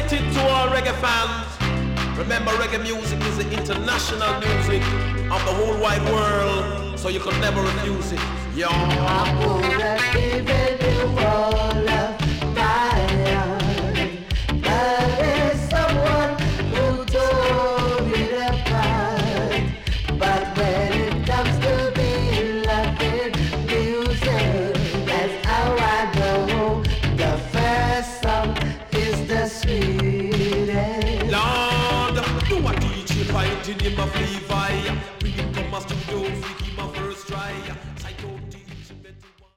to all reggae fans. Remember, reggae music is the international music of the whole wide world, so you could never refuse it. Yo. I would have given you all of my heart, but there's someone who tore it apart. But when it comes to being loving music, that's how I know the first song is the sweetest. Lord, you are teaching fighting in my feet.